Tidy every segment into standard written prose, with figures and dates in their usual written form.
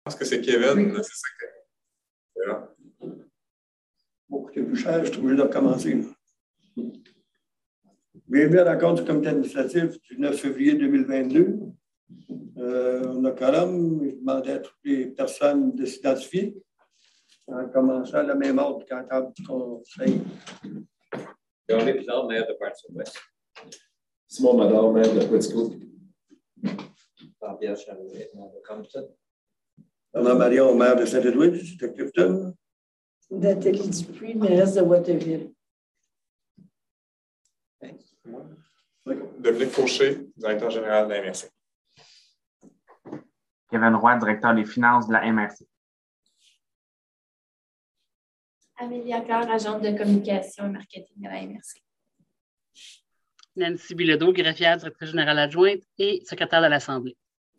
pense que c'est Kevin. Oui. C'est ça que... Voilà. Bon, coûter plus cher, je suis obligé de recommencer. Bienvenue à la rencontre du comité administratif du 9 février 2022. On a quorum. Je demandais à toutes les personnes de s'identifier en commençant à la même ordre qu'en table du conseil. Jean-Luc Pizarro, maire de Pointe-sur-Ouest. Simon Mador, maire de Quatico. Jean-Pierre Charouet, maire de Compton. Bernard Marion, maire de Saint-Edwidge, de Clifton. Nathalie Dupuis, mairesse de Waterville. Dominique Fauché, directeur général de la MRC. Kevin Roy, directeur des finances de la MRC. Amélie Accor, agente de communication et marketing à la MRC. Nancy Bilodeau, greffière, directrice générale adjointe et secrétaire de l'Assemblée.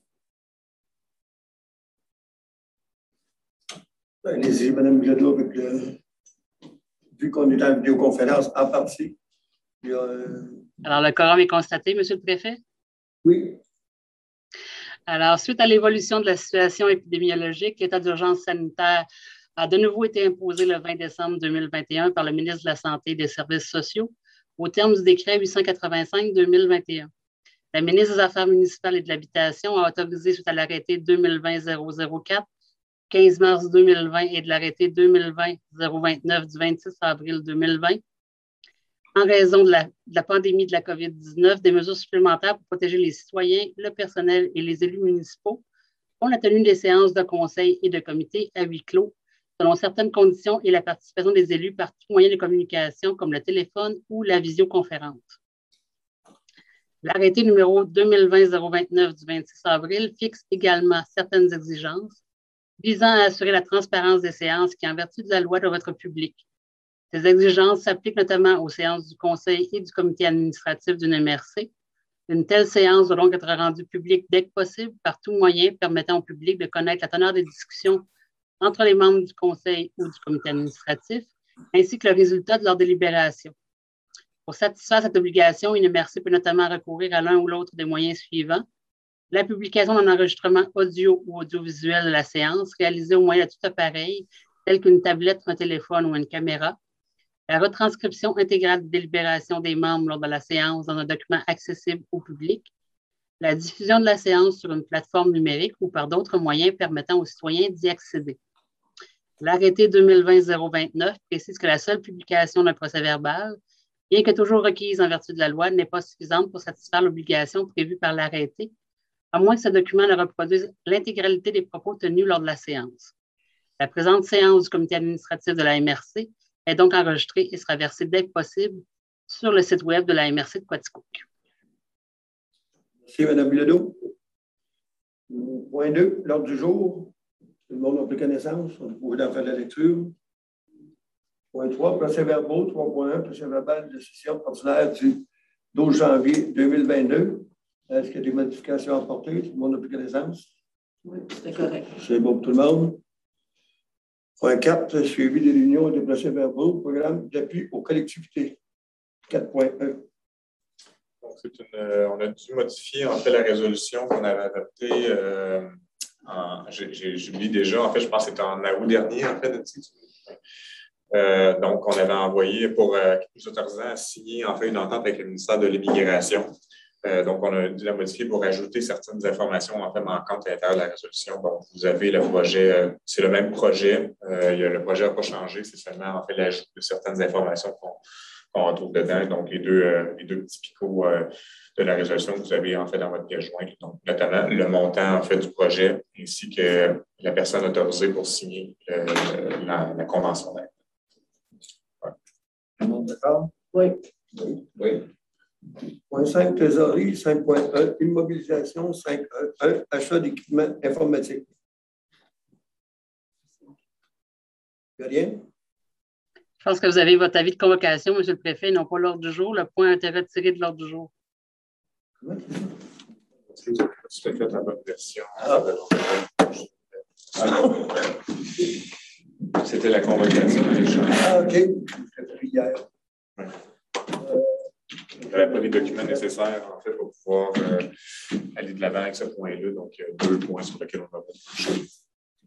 Allez-y, Mme Bilodeau, avec vu qu'on est en vidéoconférence en partie. Alors, le quorum est constaté, Monsieur le Préfet? Oui. Alors, suite à l'évolution de la situation épidémiologique, l'état d'urgence sanitaire a de nouveau été imposé le 20 décembre 2021 par le ministre de la Santé et des Services sociaux au terme du décret 885-2021. La ministre des Affaires municipales et de l'Habitation a autorisé, suite à l'arrêté 2020-004, 15 mars 2020 et de l'arrêté 2020-029 du 26 avril 2020, en raison de la pandémie de la COVID-19, des mesures supplémentaires pour protéger les citoyens, le personnel et les élus municipaux pour la tenue des séances de conseil et de comité à huis clos, selon certaines conditions et la participation des élus par tout moyen de communication comme le téléphone ou la visioconférence. L'arrêté numéro 2020-029 du 26 avril fixe également certaines exigences visant à assurer la transparence des séances qui, en vertu de la loi, doivent être publiques. Ces exigences s'appliquent notamment aux séances du Conseil et du comité administratif d'une MRC. Une telle séance doit donc être rendue publique dès que possible par tout moyen permettant au public de connaître la teneur des discussions entre les membres du Conseil ou du comité administratif, ainsi que le résultat de leur délibération. Pour satisfaire cette obligation, une MRC peut notamment recourir à l'un ou l'autre des moyens suivants: la publication d'un enregistrement audio ou audiovisuel de la séance réalisé au moyen de tout appareil, tel qu'une tablette, un téléphone ou une caméra, la retranscription intégrale des délibérations des membres lors de la séance dans un document accessible au public, la diffusion de la séance sur une plateforme numérique ou par d'autres moyens permettant aux citoyens d'y accéder. L'arrêté 2020-029 précise que la seule publication d'un procès-verbal, bien que toujours requise en vertu de la loi, n'est pas suffisante pour satisfaire l'obligation prévue par l'arrêté, à moins que ce document ne reproduise l'intégralité des propos tenus lors de la séance. La présente séance du comité administratif de la MRC est donc enregistrée et sera versée dès que possible sur le site web de la MRC de Quaticook. Merci, Mme Bilodeau. Point 2, l'ordre du jour. Tout le monde a pris connaissance. On pouvait en faire la lecture. Point 3, procès-verbaux. 3.1, procès-verbal de session ordinaire du 12 janvier 2022. Est-ce qu'il y a des modifications à apporter? Tout le monde a pris connaissance? Oui, c'est correct. C'est bon pour tout le monde. Point 4, suivi des réunions et des procès-verbaux, programme d'appui aux collectivités. 4.1. Donc, on a dû modifier en fait la résolution qu'on avait adoptée. J'oublie déjà, en fait, je pense que c'était en août dernier, en fait. Donc, on avait envoyé pour nous autorisant à signer en fait une entente avec le ministère de l'Immigration. Donc, on a dû la modifier pour ajouter certaines informations en fait manquantes à l'intérieur de la résolution. Donc, vous avez le projet, c'est le même projet. Le projet n'a pas changé, c'est seulement en fait l'ajout de certaines informations qu'on retrouve dedans. Donc, les deux petits picots de la résolution que vous avez en fait dans votre pièce jointe, donc notamment le montant en fait du projet ainsi que la personne autorisée pour signer la convention d'aide. Tout le monde d'accord? Oui. Oui. Point 5, trésorerie. 5.1, immobilisation. 5.1, achat d'équipements informatiques. Il n'y a rien? Je pense que vous avez votre avis de convocation, M. le Préfet, non pas l'ordre du jour. Le point a été retiré de l'ordre du jour. Comment Tu as fait la bonne version. C'était la convocation. OK. Hier. Ouais. Il n'y avait pas les documents nécessaires en fait, pour pouvoir aller de l'avant avec ce point-là. Donc, il y a 2 points sur lesquels on va toucher.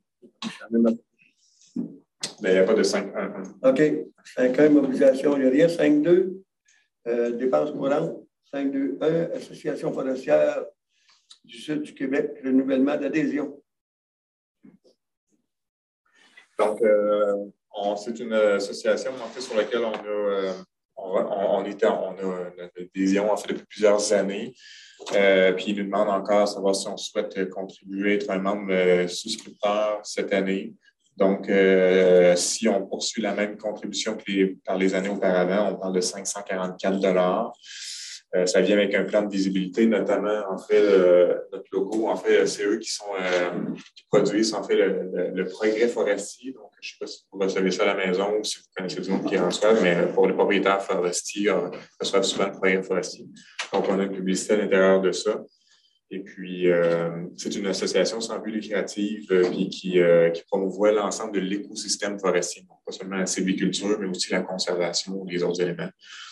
Il n'y a pas de 5.1.1. OK. 5.1, mobilisation, il n'y a rien. 5.2, dépenses courantes. 5.2.1, Association forestière du Sud du Québec, renouvellement d'adhésion. Donc, c'est une association en fait, sur laquelle on a une adhésion en fait, depuis plusieurs années. Puis il nous demande encore à savoir si on souhaite contribuer, être un membre souscripteur cette année. Donc, si on poursuit la même contribution que par les années auparavant, on parle de 544 $. Ça vient avec un plan de visibilité, notamment, en fait, notre logo, en fait, c'est eux qui produisent, en fait, le progrès forestier. Donc, je ne sais pas si vous recevez ça à la maison ou si vous connaissez du monde qui en reçoivent, mais pour les propriétaires forestiers, on reçoit souvent le progrès forestier. Donc, on a une publicité à l'intérieur de ça. Et puis, c'est une association sans but lucratif puis qui promouvoit l'ensemble de l'écosystème forestier. Donc, pas seulement la sylviculture, mais aussi la conservation des autres éléments.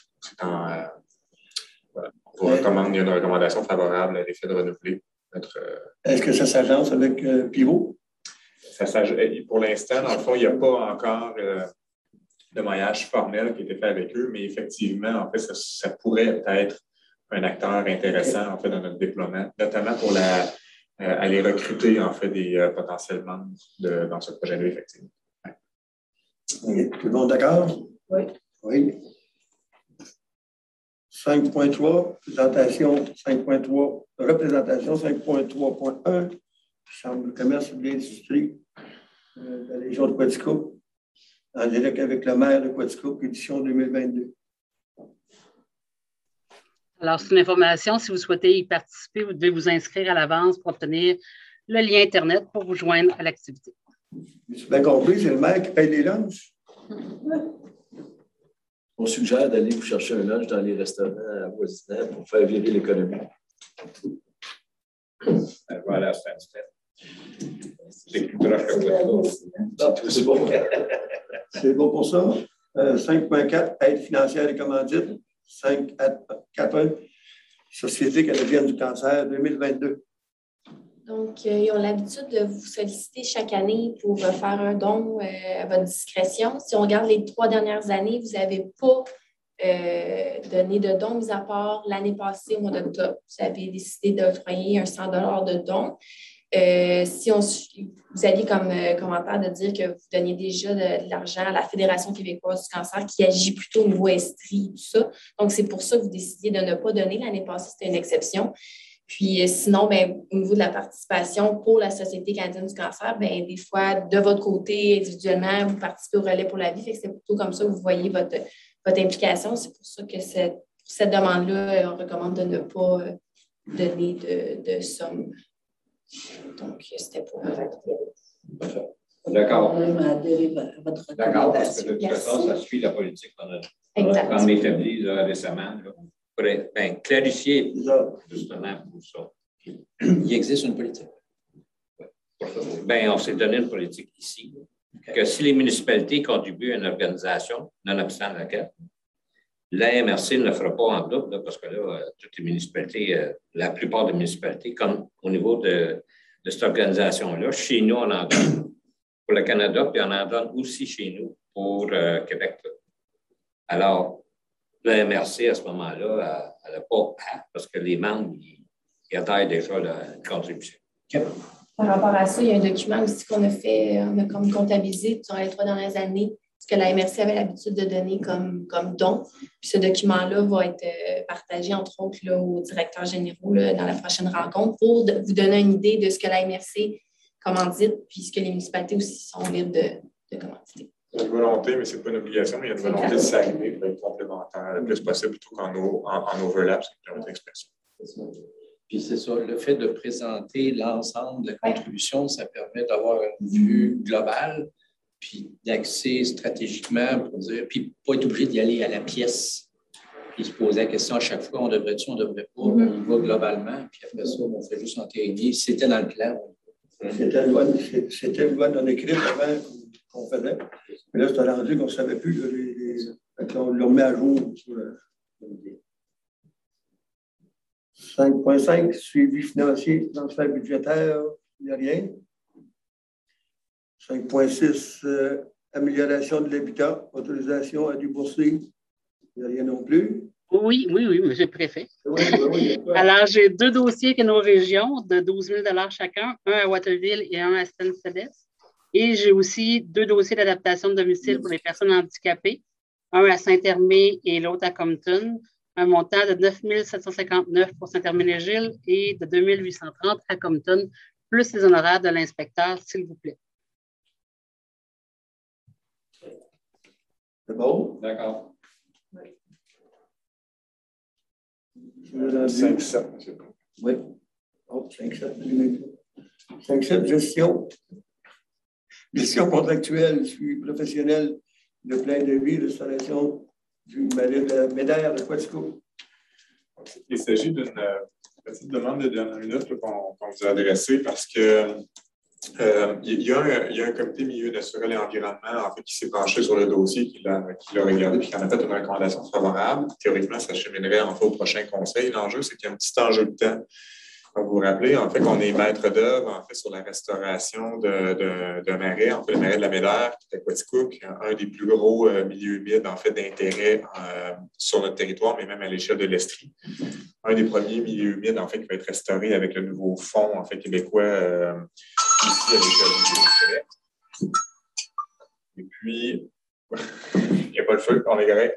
Voilà. On vous recommande, il y a une recommandation favorable à l'effet de renouveler notre. Est-ce que ça s'agence avec Pivot? Pour l'instant, dans le fond, il n'y a pas encore de maillage formel qui a été fait avec eux, mais effectivement, en fait, ça pourrait être un acteur intéressant en fait, dans notre déploiement, notamment pour aller recruter en fait, des potentiels membres dans ce projet-là, effectivement. Ouais. Tout le monde d'accord? Oui. Oui. 5.3, présentation 5.3, représentation 5.3.1, Chambre de commerce et de l'industrie de la région de Quaticook, en direct avec le maire de Quaticook, édition 2022. Alors, c'est une information. Si vous souhaitez y participer, vous devez vous inscrire à l'avance pour obtenir le lien Internet pour vous joindre à l'activité. J'ai bien compris, c'est le maire qui paye les lunchs. On suggère d'aller vous chercher un lunch dans les restaurants avoisinants pour faire virer l'économie. Voilà, c'est plus proche que C'est bon. C'est bon pour ça. 5.4, aide financière et commandite. 5.4, Société canadienne du cancer 2022. Donc, ils ont l'habitude de vous solliciter chaque année pour faire un don à votre discrétion. Si on regarde les 3 dernières années, vous n'avez pas donné de don, mis à part l'année passée, au mois d'octobre. Vous avez décidé d'octroyer un 100 $ de don. Si vous aviez comme commentaire de dire que vous donniez déjà de l'argent à la Fédération québécoise du cancer qui agit plutôt au niveau estrie, tout ça. Donc, c'est pour ça que vous décidiez de ne pas donner. L'année passée, c'était une exception. Puis sinon, au niveau de la participation pour la Société canadienne du cancer, des fois, de votre côté, individuellement, vous participez au relais pour la vie. Fait que c'est plutôt comme ça que vous voyez votre implication. C'est pour ça que pour cette demande-là, on recommande de ne pas donner de somme. Donc, c'était pour D'accord. Votre D'accord, parce que de toute façon, ça suit la politique qu'on a établie récemment. Pour clarifier justement pour ça. Il existe une politique. On s'est donné une politique ici, que si les municipalités contribuent à une organisation, nonobstant laquelle, l'AMRC ne le fera pas en double, parce que là, toutes les municipalités, la plupart des municipalités, comme au niveau de cette organisation-là, chez nous, on en donne pour le Canada, puis on en donne aussi chez nous pour Québec. Alors, l'AMRC, à ce moment-là, elle n'a pas, parce que les membres, ils adhèrent déjà la contribution. Par rapport à ça, il y a un document aussi qu'on a fait, on a comme comptabilisé durant les 3 dernières années, ce que la MRC avait l'habitude de donner comme don. Puis ce document-là va être partagé, entre autres, là, aux directeurs généraux là, dans la prochaine rencontre pour vous donner une idée de ce que la MRC commandite, puis ce que les municipalités aussi sont libres de commanditer. Il y a une volonté, mais ce n'est pas une obligation, mais il y a une volonté de s'arriver pour être complémentaire le plus possible plutôt qu'en overlap, c'est une expression. Puis c'est ça, le fait de présenter l'ensemble de la contribution, ça permet d'avoir une vue globale, puis d'axer stratégiquement pour dire, puis pas être obligé d'y aller à la pièce, puis se poser la question à chaque fois, on devrait-tu, on devrait pas, on y va globalement, puis après ça, on fait juste entériner. C'était dans le plan. C'était une loi non écrite avant qu'on faisait. Mais là, c'est rendu qu'on ne savait plus. On le remet à jour. 5.5, suivi financier, transfert budgétaire, il n'y a rien. 5,6, amélioration de l'habitat, autorisation à débourser. Il n'y a rien non plus. Oui, monsieur le préfet. Oui. Alors, j'ai 2 dossiers que nos régions de 12 000 chacun, un à Watteville et un à Stansted. Et j'ai aussi 2 dossiers d'adaptation de domicile pour les personnes handicapées, un à Saint-Hermé et l'autre à Compton, un montant de 9 759 pour Saint-Hermé-les-Gilles et de 2 830 à Compton, plus les honoraires de l'inspecteur, s'il vous plaît. C'est bon? D'accord. 5-7, monsieur. Oui. 5-7. 5-7, gestion. Gestion contractuelle, suivi professionnel de plein de vie, restauration du médaille de Quatico. Il s'agit d'une petite demande de dernière minute qu'on vous a adressée parce que il y a un comité milieu naturel et environnement en fait, qui s'est penché sur le dossier, qui l'a regardé et qui en a fait une recommandation favorable. Théoriquement, ça cheminerait en fait au prochain conseil. L'enjeu, c'est qu'il y a un petit enjeu de temps. Vous vous rappelez, en fait, qu'on est maître d'œuvre en fait, sur la restauration de marais, en fait, le marais de la Médère, qui est à Quaticook, un des plus gros milieux humides en fait, d'intérêt sur notre territoire, mais même à l'échelle de l'Estrie. Un des premiers milieux humides en fait, qui va être restauré avec le nouveau fonds en fait, québécois ici à l'échelle du Québec. Et puis, il n'y a pas le feu, on est correct.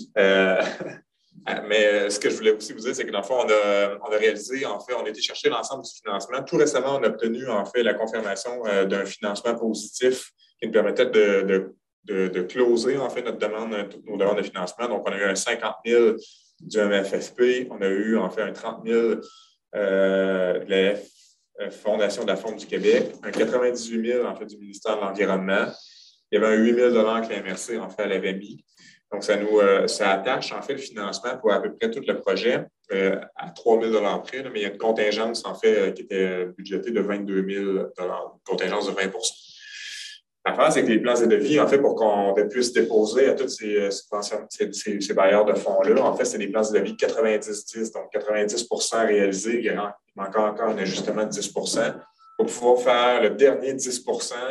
Mais ce que je voulais aussi vous dire, c'est que dans le fond, on a réalisé, en fait, on a été chercher l'ensemble du financement. Tout récemment, on a obtenu, en fait, la confirmation d'un financement positif qui nous permettait de closer, en fait, notre demande, toutes nos demandes de financement. Donc, on a eu un 50 000 du MFFP, on a eu, en fait, un 30 000 de la Fondation de la Faune du Québec, un 98 000, en fait, du ministère de l'Environnement. Il y avait un 8 000 que la MRC, en fait, elle avait mis. Donc, ça attache en fait le financement pour à peu près tout le projet à 3 000 près, là, mais il y a une contingence en fait qui était budgétée de 22 000 une contingence de 20 L'affaire, c'est que les plans et devis, en fait, pour qu'on puisse déposer à tous ces bailleurs de fonds-là, en fait, c'est des plans et devis 90-10, donc 90 réalisés. Il manque encore un ajustement de 10 pour pouvoir faire le dernier 10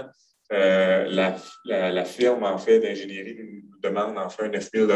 la firme en fait, d'ingénierie nous demande en fait 9 000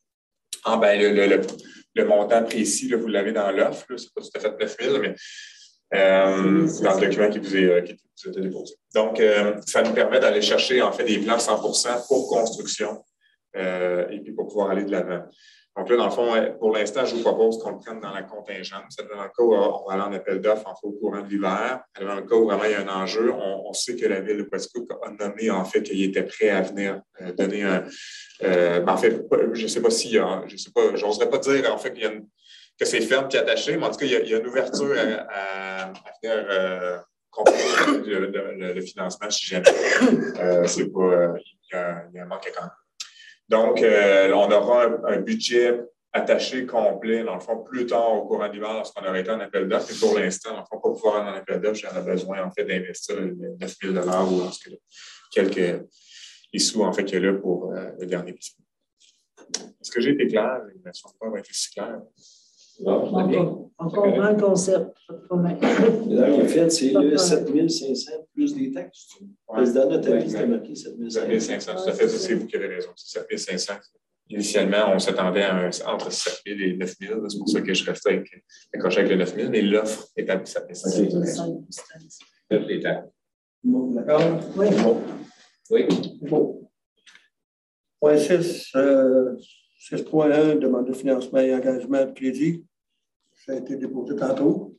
le montant précis, là, vous l'avez dans l'offre, ce n'est pas tout à fait 9 000 mais dans le document qui vous a été déposé. Donc, ça nous permet d'aller chercher en fait des plans 100 pour construction et puis pour pouvoir aller de l'avant. Donc là, dans le fond, pour l'instant, je vous propose qu'on le prenne dans la contingence. Dans le cas où on va aller en appel d'offres en fait, au courant de l'hiver. Dans le cas où vraiment il y a un enjeu, on sait que la Ville de Quaticook a nommé en fait qu'il était prêt à venir donner un... en fait, je ne sais pas s'il y a... j'oserais pas dire en fait que c'est ferme et attaché, mais en tout cas, il y a une ouverture à venir compléter le financement si jamais c'est pas... il y a un manque à quand même. Donc, on aura un budget attaché complet, dans le fond, plus tard au courant de l'hiver, lorsqu'on aurait été en appel d'offres. Et pour l'instant, dans le fond, pour pouvoir aller en appel d'offres, j'en ai besoin, en fait, d'investir 9 000 ou quelques les sous, en fait, qu'il y a là pour le dernier petit. Est-ce que j'ai été clair? Je ne me semble pas avoir été si clair. Encore un concept. Là, en fait, c'est le 7 500 plus des taxes. Parce que dans notre avis, c'était marqué 7 500. Tout à fait, c'est vous qui avez raison. C'est 7 500. Initialement, on s'attendait à entre 7 000 et 9 000. C'est pour ça que je restais accroché avec le 9 000. Mais l'offre est à 7 500. Toutes les taxes. Bon, d'accord? Oui. Bon. Oui. Bon. Point 6, 6.1, demande de financement et engagement de crédit. Ça a été déposé tantôt.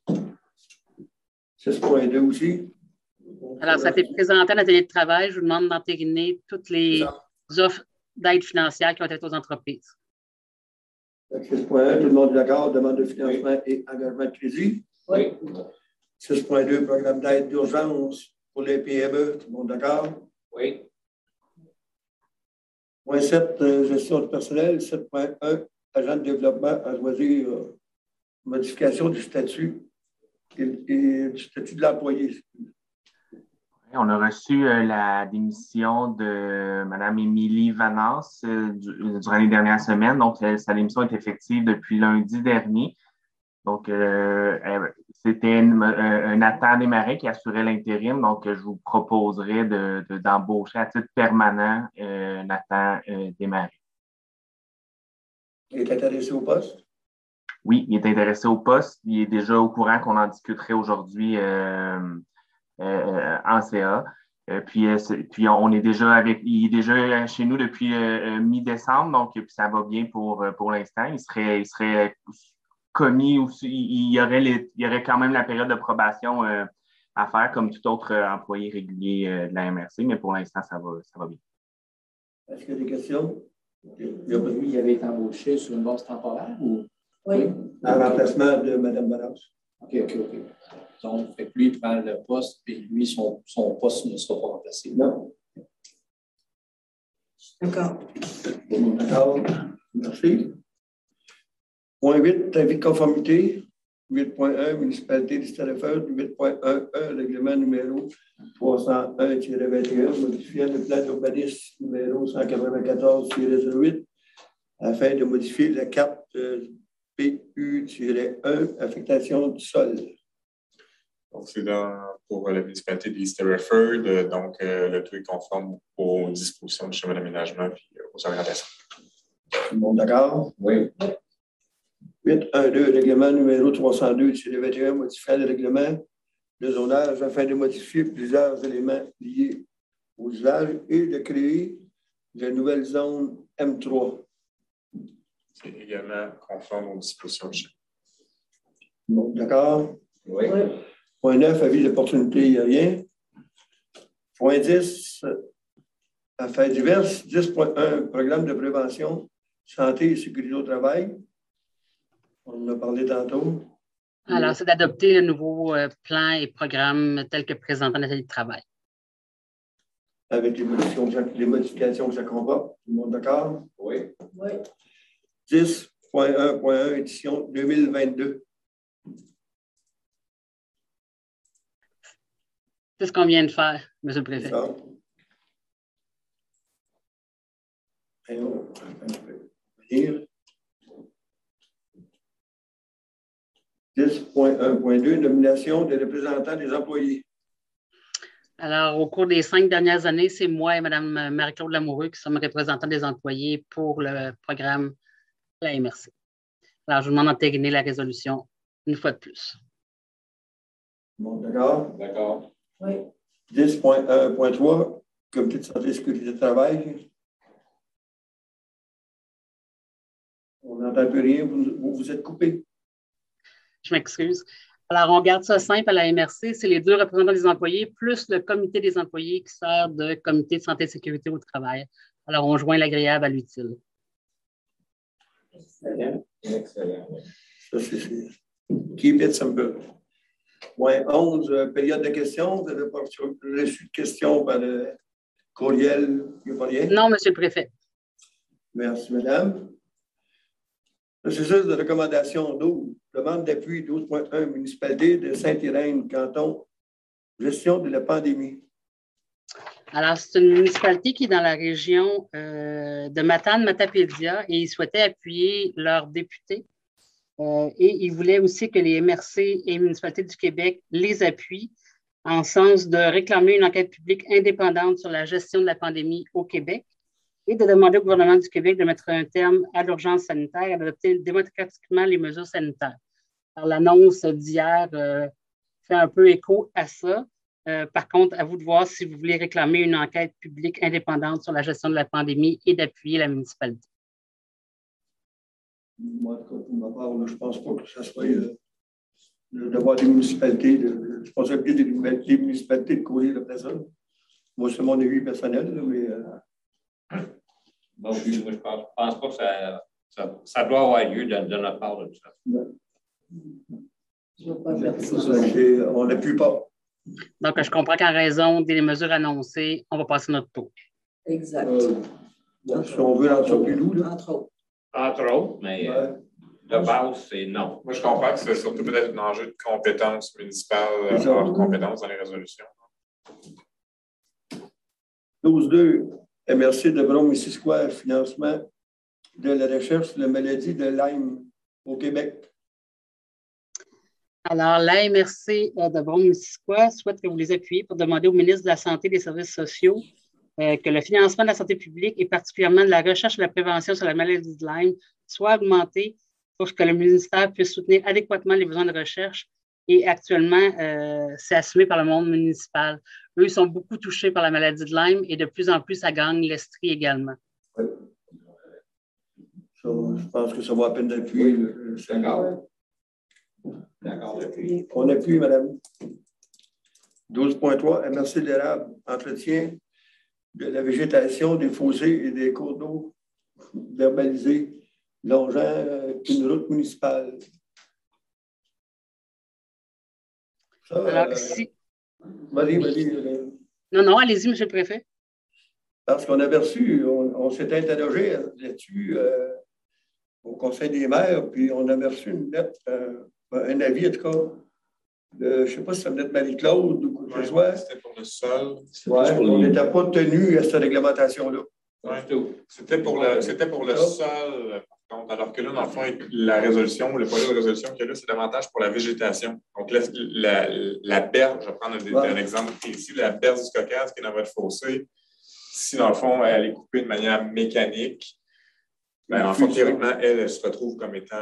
6.2 aussi. Alors, ça a été présenté à l'atelier de travail. Je vous demande d'entériner toutes les offres d'aide financière qui ont été aux entreprises. 6.1, tout le monde est d'accord, demande de financement et engagement de crédit. Oui. 6.2, programme d'aide d'urgence pour les PME, tout le monde d'accord? Oui. Point 7, gestion du personnel. 7.1, agent de développement à choisir modification du statut et du statut de l'employé. On a reçu la démission de Mme Émilie Vanasse durant les dernières semaines. Donc, sa démission est effective depuis lundi dernier. Donc, c'était Nathan Desmarais qui assurait l'intérim, donc je vous proposerais d'embaucher à titre permanent Nathan Desmarais. Il est intéressé au poste? Oui, il est intéressé au poste. Il est déjà au courant qu'on en discuterait aujourd'hui en CA. Puis on est déjà il est déjà chez nous depuis mi-décembre, donc puis ça va bien pour l'instant. Il serait commis aussi, il y aurait quand même la période de probation à faire comme tout autre employé régulier de la MRC, mais pour l'instant, ça va bien. Est-ce qu'il y a des questions? Lui, il avait été embauché sur une base temporaire ou? Oui. En remplacement de Mme Balance. OK. Donc, lui, il prend le poste, puis lui, son poste ne sera pas remplacé. Non. D'accord. D'accord. Merci. Point 8, avis de conformité. 8.1, municipalité d'Estelle-Feu. 8.11, règlement numéro 301-21, modifiant le plan d'urbanisme numéro 194-08 afin de modifier la carte PU-1, affectation du sol. Donc, c'est pour la municipalité d'East Rutherford, donc le tout est conforme aux dispositions du chemin d'aménagement et aux orientations. Tout le monde d'accord? Oui. 8.1.2, règlement numéro 302-21, modifiant le règlement de zonage afin de modifier plusieurs éléments liés aux usages et de créer de nouvelles zones M3. C'est également conforme aux dispositions du chemin. Tout le monde d'accord? Oui. Point 9, avis d'opportunité, il n'y a rien. Point 10, affaires diverses. 10.1, programme de prévention, santé et sécurité au travail. On en a parlé tantôt. Alors, c'est d'adopter le nouveau plan et programme tel que présenté en atelier de travail. Avec les modifications que ça comporte. Tout le monde d'accord? Oui. 10.1.1, édition 2022. C'est ce qu'on vient de faire, M. le Préfet. Ça. 10.1.2, nomination des représentants des employés. Alors, au cours des 5 dernières années, c'est moi et Mme Marie-Claude Lamoureux qui sommes représentants des employés pour le programme de la MRC. Alors, je vous demande d'entériner la résolution une fois de plus. Bon, d'accord? D'accord. Oui. 10.1.3, comité de santé et sécurité de travail. On n'entend plus rien, vous êtes coupé. Je m'excuse. Alors, on garde ça simple à la MRC. C'est les 2 représentants des employés plus le comité des employés qui sert de comité de santé et sécurité au travail. Alors, on joint l'agréable à l'utile. Excellent. Ça, c'est keep it simple. Point 11, période de questions. Vous avez reçu de questions par le courriel? Il n'y a pas rien? Non, M. le Préfet. Merci, madame. Processus de recommandation 12. Demande d'appui 12.1, municipalité de Sainte-Irène, canton, gestion de la pandémie. Alors, c'est une municipalité qui est dans la région de Matane-Matapédia et ils souhaitaient appuyer leurs députés. Et ils voulaient aussi que les MRC et les municipalités du Québec les appuient en sens de réclamer une enquête publique indépendante sur la gestion de la pandémie au Québec et de demander au gouvernement du Québec de mettre un terme à l'urgence sanitaire et d'adopter démocratiquement les mesures sanitaires. Alors, l'annonce d'hier fait un peu écho à ça. Par contre, à vous de voir si vous voulez réclamer une enquête publique indépendante sur la gestion de la pandémie et d'appuyer la municipalité. Moi, en tout cas, pour ma part, je ne pense pas que ce soit le devoir des municipalités, je pense que des municipalités de courir après ça. Moi, c'est mon avis personnel, mais. Bon, moi, je ne pense pas que ça doit avoir lieu de notre part de tout ça. Je ne veux pas faire ça. On n'appuie pas. Donc, je comprends qu'en raison des mesures annoncées, on va passer notre tour. Exact. Si on veut l'entreprise, là. Entre autres. Entre autres, mais de base, c'est non. Moi, je comprends que c'est surtout peut-être un enjeu de compétences municipales, hors compétences dans les résolutions. 12.2, MRC de Brome-Missisquoi, financement de la recherche sur la maladie de Lyme au Québec. Alors, l'AMRC de Brome-Missisquoi souhaite que vous les appuyiez pour demander au ministre de la Santé et des Services sociaux que le financement de la santé publique et particulièrement de la recherche et de la prévention sur la maladie de Lyme soit augmenté pour que le ministère puisse soutenir adéquatement les besoins de recherche. Et actuellement, c'est assumé par le monde municipal. Eux, ils sont beaucoup touchés par la maladie de Lyme et de plus en plus, ça gagne l'Estrie également. Oui. Je pense que ça vaut la peine d'appuyer. D'accord. On appuie, madame. 12.3, MRC de l'érable, entretien de la végétation des fossés et des cours d'eau verbalisés longeant une route municipale. Ça, alors, si... Vas-y. Non, allez-y, M. le Préfet. Parce qu'on avait reçu, on s'est interrogé là-dessus au Conseil des maires, puis on avait reçu une lettre, un avis, en tout cas, je ne sais pas si ça venait de Marie-Claude ou quoi que ce soit. C'était pour le sol. Ouais, on n'était pas tenu à cette réglementation-là. Ouais. C'était pour le sol, par contre, alors que là, dans le fond, la résolution, le projet de résolution qu'il y a là, c'est davantage pour la végétation. Donc, la berge, je vais prendre un exemple ici, la berge du Caucase qui est dans votre fossé, si dans le fond, elle est coupée de manière mécanique, ben, en fait, théoriquement, elle se retrouve comme étant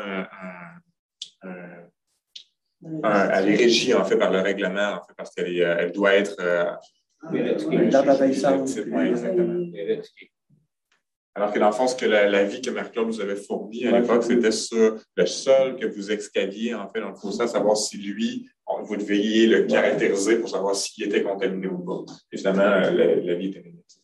elle est régie, en fait, par le règlement, en fait, parce qu'elle doit être dans la baissance. Oui, exactement. Alors que dans le fond, ce que l'avis que Marie-Claude vous avait fourni à l'époque, c'était sur le sol que vous excaviez, en fait, dans le fossé, à savoir si lui, vous deviez le caractériser pour savoir s'il était contaminé ou pas. Évidemment, l'avis était négatif.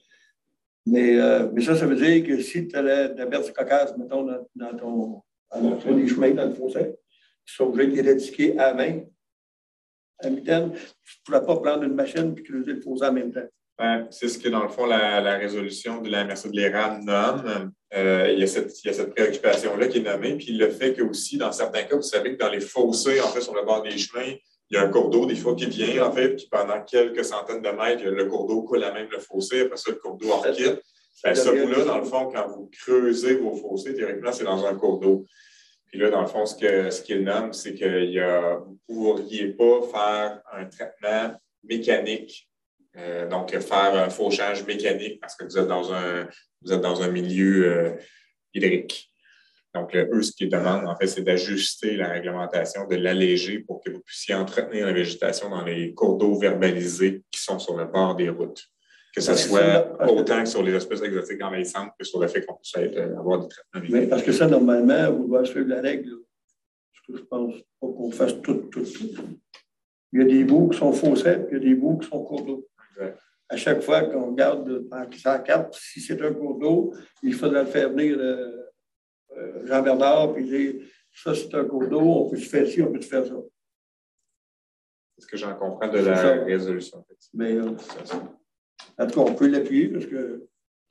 Mais ça veut dire que si tu as la berge du Caucase, mettons, sur les chemins dans le fossé, tu seras obligé de l'éradiquer à main, à mi-terme. Tu ne pourras pas prendre une machine et creuser le fossé en même temps. C'est ce que, dans le fond, la résolution de la MRC de l'érable nomme. Il y a cette préoccupation-là qui est nommée. Puis le fait que aussi, dans certains cas, vous savez que dans les fossés, en fait, sur le bord des chemins, il y a un cours d'eau, des fois, qui vient, en fait, puis pendant quelques centaines de mètres, le cours d'eau coule à même le fossé. Après ça, le cours d'eau en quitte. Ça, vous-là, dans le fond, quand vous creusez vos fossés, théoriquement, c'est dans un cours d'eau. Puis là, dans le fond, ce qu'il nomme, c'est que vous ne pourriez pas faire un traitement mécanique. Donc, faire un fauchage mécanique parce que vous êtes dans un milieu hydrique. Donc, eux, ce qu'ils demandent, en fait, c'est d'ajuster la réglementation, de l'alléger pour que vous puissiez entretenir la végétation dans les cours d'eau verbalisés qui sont sur le bord des routes. Que ce soit autant que sur les espèces exotiques envahissantes que sur le fait qu'on puisse avoir des traitements mécaniques. Mais parce que ça, normalement, vous devez suivre la règle. Parce que je pense pas qu'on fasse tout. Il y a des bouts qui sont faussés, puis il y a des bouts qui sont cours d'eau. À chaque fois qu'on regarde en carte, si c'est un cours d'eau, il faudra le faire venir Jean-Bernard puis dire ça, c'est un cours d'eau, on peut se faire ci, on peut se faire ça. C'est ce que j'en comprends de la résolution. Mais en tout cas, on peut l'appuyer parce que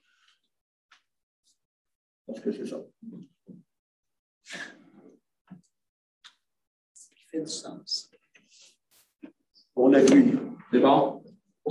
c'est ça. Ce qui fait du sens. On appuie. C'est bon?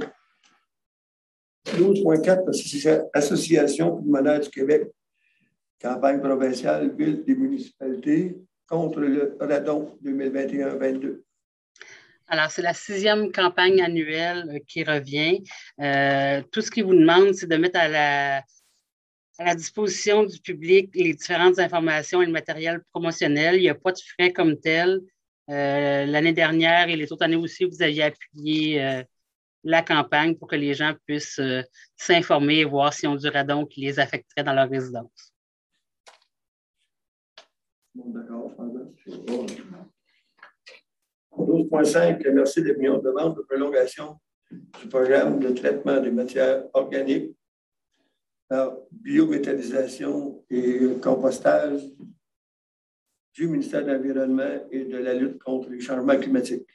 12.4, Association pulmonaire du Québec, campagne provinciale, ville des municipalités contre le radon 2021-22. Alors, c'est la 6e campagne annuelle qui revient. Tout ce qu'ils vous demandent, c'est de mettre à la disposition du public les différentes informations et le matériel promotionnel. Il n'y a pas de frais comme tel. L'année dernière et les autres années aussi, vous aviez appuyé la campagne pour que les gens puissent s'informer et voir s'ils ont du radon qui les affecterait dans leur résidence. Bon, d'accord. 12.5, merci des millions de demandes de prolongation du programme de traitement des matières organiques par biométhanisation et compostage du ministère de l'Environnement et de la lutte contre les changements climatiques.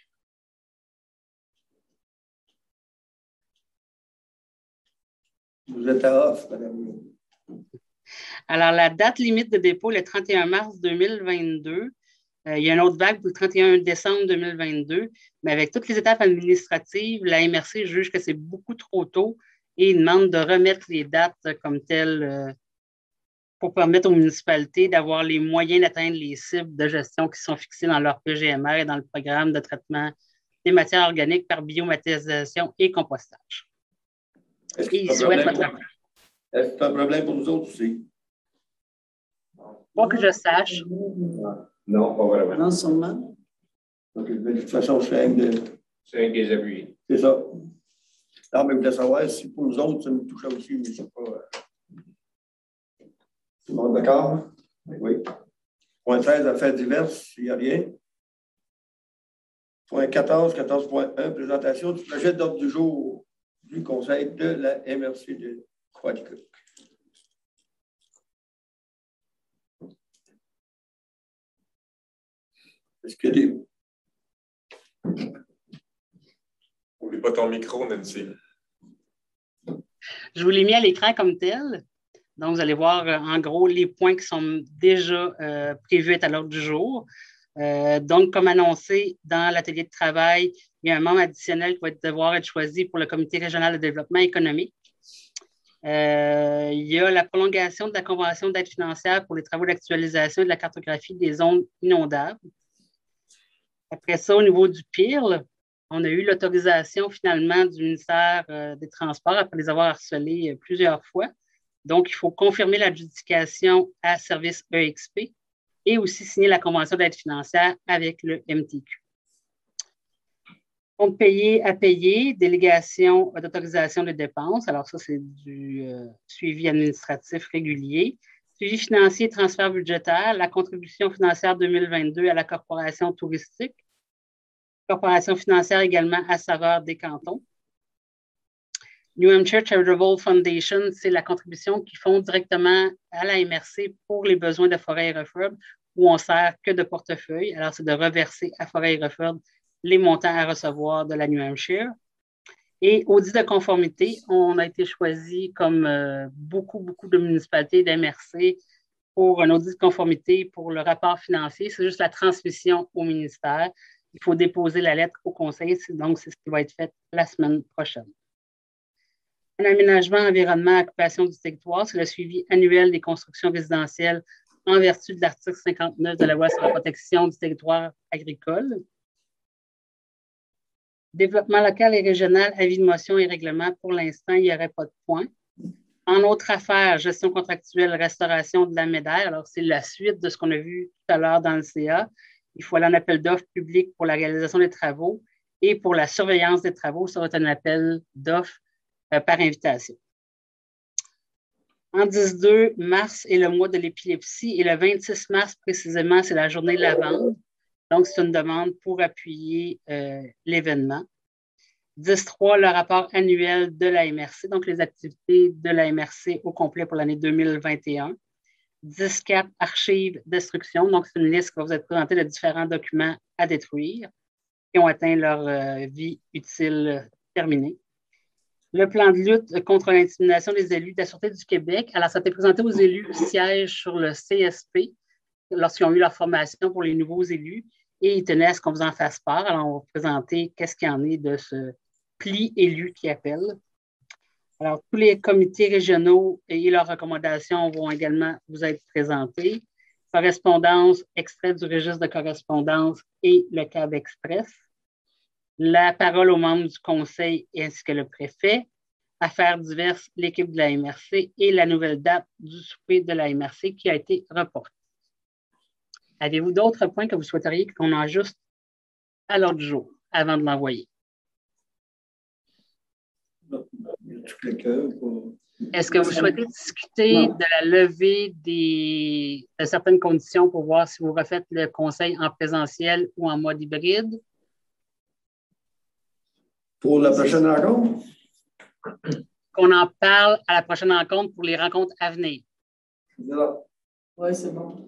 Vous êtes à off, madame. Alors, la date limite de dépôt, le 31 mars 2022. Il y a une autre vague pour le 31 décembre 2022, mais avec toutes les étapes administratives, la MRC juge que c'est beaucoup trop tôt et il demande de remettre les dates comme telles pour permettre aux municipalités d'avoir les moyens d'atteindre les cibles de gestion qui sont fixées dans leur PGMR et dans le programme de traitement des matières organiques par biométhanisation et compostage. Est-ce que c'est un problème pour nous autres aussi? Pas que je sache. Non, pas vraiment. Non seulement. Donc, de toute façon, c'est un des appuis. C'est ça. Non, mais je voulais savoir si pour nous autres, ça nous touchait aussi, mais je ne sais pas. Tout le monde d'accord? Oui. Point 13, affaires diverses, il n'y a rien. Point 14, 14.1, présentation du projet d'ordre du jour du Conseil de la MRC de Quaticook. Est-ce que des... N'oublie pas ton micro, Nancy. Je vous l'ai mis à l'écran comme tel. Donc, vous allez voir en gros les points qui sont déjà prévus à l'ordre du jour. Donc, comme annoncé dans l'atelier de travail, il y a un membre additionnel qui va devoir être choisi pour le Comité régional de développement économique. Il y a la prolongation de la convention d'aide financière pour les travaux d'actualisation et de la cartographie des zones inondables. Après ça, au niveau du PIRL, on a eu l'autorisation finalement du ministère des Transports après les avoir harcelés plusieurs fois. Donc, il faut confirmer l'adjudication à service EXP et aussi signer la convention d'aide financière avec le MTQ. Compte payé à payer, délégation d'autorisation de dépenses. Alors ça, c'est du suivi administratif régulier. Suivi financier, transfert budgétaire, la contribution financière 2022 à la corporation touristique. Corporation financière également à saveur des cantons. New Hampshire Charitable Foundation, c'est la contribution qu'ils font directement à la MRC pour les besoins de Forêt et Refurb, où on ne sert que de portefeuille. Alors, c'est de reverser à Forêt et Refurb les montants à recevoir de la New Hampshire. Et audit de conformité, on a été choisi comme beaucoup de municipalités d'MRC pour un audit de conformité pour le rapport financier. C'est juste la transmission au ministère. Il faut déposer la lettre au conseil, donc c'est ce qui va être fait la semaine prochaine. Un aménagement, environnement, occupation du territoire, c'est le suivi annuel des constructions résidentielles en vertu de l'article 59 de la loi sur la protection du territoire agricole. Développement local et régional, avis de motion et règlement. Pour l'instant, il n'y aurait pas de point. En autre affaire, gestion contractuelle, restauration de la médaille. Alors, c'est la suite de ce qu'on a vu tout à l'heure dans le CA. Il faut aller en appel d'offres public pour la réalisation des travaux et pour la surveillance des travaux, ça va être un appel d'offres par invitation. En 10-2, mars est le mois de l'épilepsie et le 26 mars précisément, c'est la journée de la vente. Donc, c'est une demande pour appuyer l'événement. 10-3, le rapport annuel de la MRC, donc les activités de la MRC au complet pour l'année 2021. 10-4, archives destruction. Donc, c'est une liste qui va vous être présentée de différents documents à détruire qui ont atteint leur vie utile terminée. Le plan de lutte contre l'intimidation des élus de la Sûreté du Québec. Alors, ça a été présenté aux élus qui siègent sur le CSP lorsqu'ils ont eu leur formation pour les nouveaux élus et ils tenaient à ce qu'on vous en fasse part. Alors, on va vous présenter qu'est-ce qu'il y en est de ce pli élu qui appelle. Alors, tous les comités régionaux et leurs recommandations vont également vous être présentés. Correspondance, extrait du registre de correspondance et le CAB Express. La parole aux membres du conseil ainsi que le préfet. Affaires diverses, l'équipe de la MRC et la nouvelle date du souper de la MRC qui a été reportée. Avez-vous d'autres points que vous souhaiteriez qu'on ajuste à l'ordre du jour avant de l'envoyer? Est-ce que vous souhaitez discuter de la levée de certaines conditions pour voir si vous refaites le conseil en présentiel ou en mode hybride? Pour la prochaine rencontre? Qu'on en parle à la prochaine rencontre pour les rencontres à venir. Oui, c'est bon.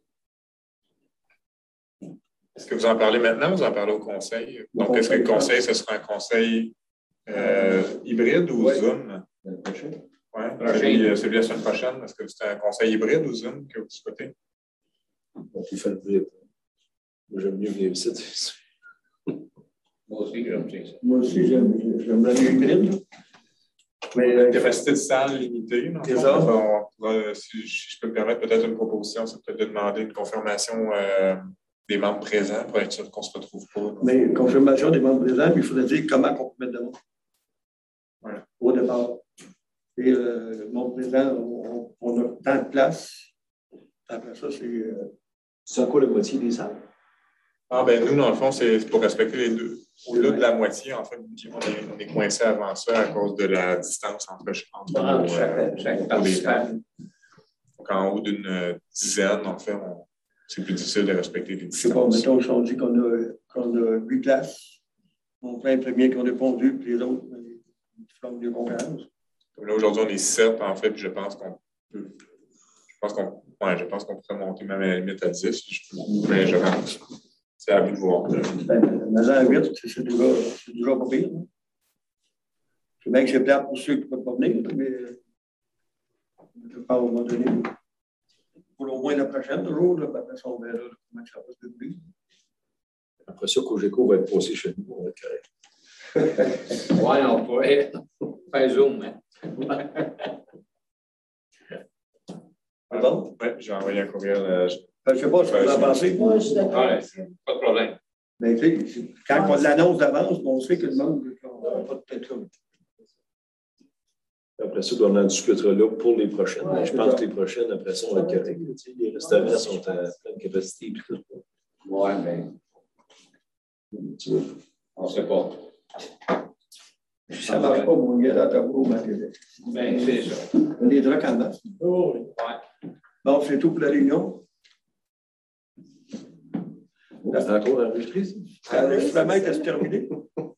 Est-ce que vous en parlez maintenant ou vous en parlez au conseil? Donc, est-ce que le conseil, ce sera un conseil hybride ou Zoom? La prochaine? Oui, celui de la semaine prochaine. Est-ce que c'est un conseil hybride ou Zoom que vous souhaitez? On peut faire le hybride. Moi, j'aime mieux les visites. Moi aussi, j'aime ça. Moi aussi, j'aime la hybride. Mais capacité de salle limitée. C'est ça. Si je peux me permettre peut-être une proposition, c'est peut-être de demander une confirmation des membres présents pour être sûr qu'on ne se retrouve pas. Mais confirmation des membres présents, puis il faudrait dire comment on peut mettre de monde. Voilà. Au départ. Et le membre présent, on a tant de place. Après ça, c'est. C'est quoi la moitié des salles? Ah, ben nous, dans le fond, c'est pour respecter les deux. Au-delà de la moitié, en fait, on est coincé avant ça à cause de la distance entre chaque participant. Donc, en haut d'une dizaine, en fait, c'est plus difficile de respecter les Je sais pas, distances. mettons, si on dit qu'on a 8 places, on prend les premiers qui ont répondu, puis les autres, ils font des conférences. Comme là, aujourd'hui, on est 7, en fait, puis je pense qu'on pourrait monter même à la limite à 10, si je peux. Mais je pense. C'est à vous de voir. Mais à 8, c'est déjà pas pire. Hein? C'est bien que c'est plate pour ceux qui ne peuvent pas venir, mais je pense à un moment donné. Pour au moins la prochaine, toujours, là, après ça, on verra comment ça va se dérouler. Après ça, Cogeco va être passé chez nous, on va être correct. Oui, on pourrait faire Zoom. Hein? Bon? Oui, j'ai envoyé un courriel. Je ne sais pas ce que vous en pensez. Moi, je suis d'accord. Ouais, pas de problème. Mais tu sais, quand on l'annonce d'avance, on sait que le monde n'a pas peut-être là. Après ça, on en discutera là pour les prochaines. Ouais, je pense que les prochaines, après ça, on va être correct. Les restaurants sont à pleine capacité. Oui, bien. On ne sait pas. Ça ne marche pas, mon gars, dans ta boue, ma télé. Bien, c'est ça. On a des draps en masse. Oh, oui. Ouais. Bon, c'est tout pour la réunion. C'est encore enregistré, ça? L'enregistrement est terminé.